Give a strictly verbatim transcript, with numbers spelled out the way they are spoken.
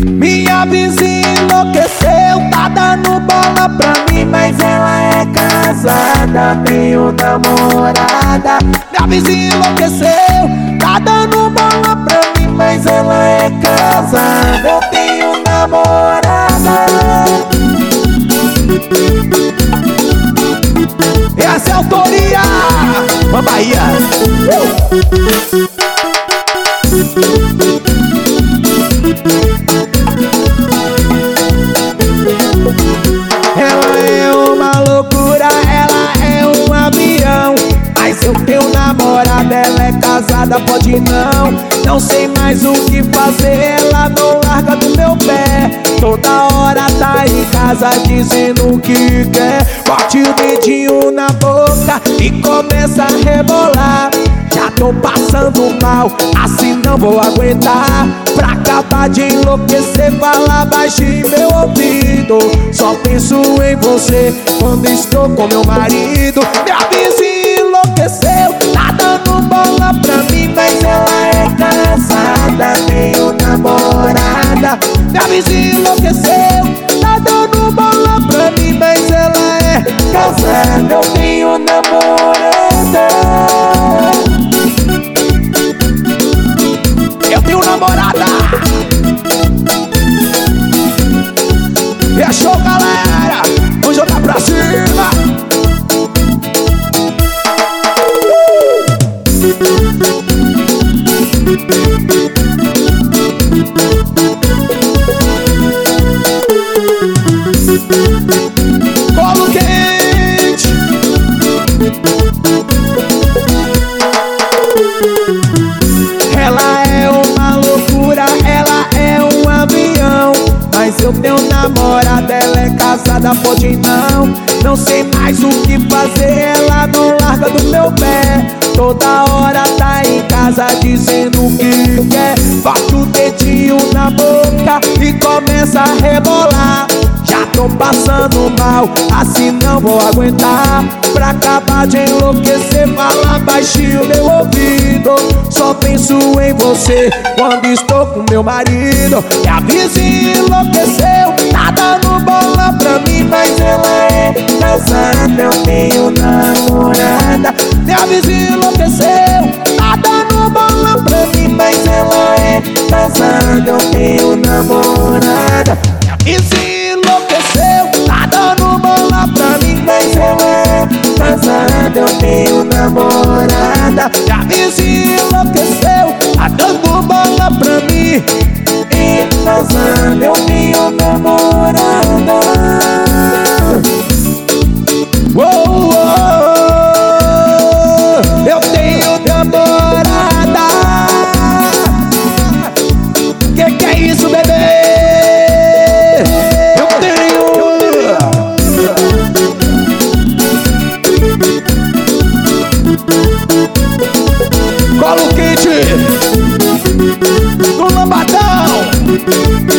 Minha vizinha enlouqueceu, tá dando bola pra mim, mas ela é casada, tenho namorada. Minha vizinha enlouqueceu, tá dando bola pra mim, mas ela é casada, eu tenho namorada. Essa é a autoria Vamos Bahia. uh! Ela é uma loucura, ela é um avião, mas eu tenho namorada, ela é casada, pode não. Não sei mais o que fazer, ela não larga do meu pé. Toda hora tá em casa dizendo o que quer. Bote o dedinho na boca e começa a rebolar. Já tô passando mal, assim não vou aguentar. Pra acabar de enlouquecer, fala baixinho em meu ouvido. Só penso em você quando estou com meu marido. Minha vizinha enlouqueceu, tá dando bola pra mim, mas ela é casada, tenho namorada. Minha vizinha enlouqueceu, tá dando bola pra mim, mas ela é casada, eu tenho namorada. Eu tenho namorada. E é show, galera, vamos jogar pra cima. Colo quente. Ela é uma loucura, ela é um avião, mas eu tenho namorada, ela é casada, pode não. Não sei mais o que fazer, ela não larga do meu pé. Toda hora tá em casa dizendo o que quer. Bate o dedinho na boca e começa a rebolar. Já tô passando mal, assim não vou aguentar. Pra acabar de enlouquecer, fala baixinho meu ouvido. Só penso em você quando estou com meu marido. E a vizinha enlouqueceu, tá dando bola pra mim, mas ela é casada, eu tenho namorada. Minha vizinha enlouqueceu, tá dando bola pra mim, mas ela é casada, eu tenho namorada. Minha vizinha enlouqueceu, tá dando bola pra mim, mas ela é casada, eu tenho namorada. Minha vizinha enlouqueceu, tá dando bola pra mim, e casada, eu tenho namorada. Uou, uou, eu tenho namorada. Que que é isso, bebê? Eu tenho. Colo quente no lambadão.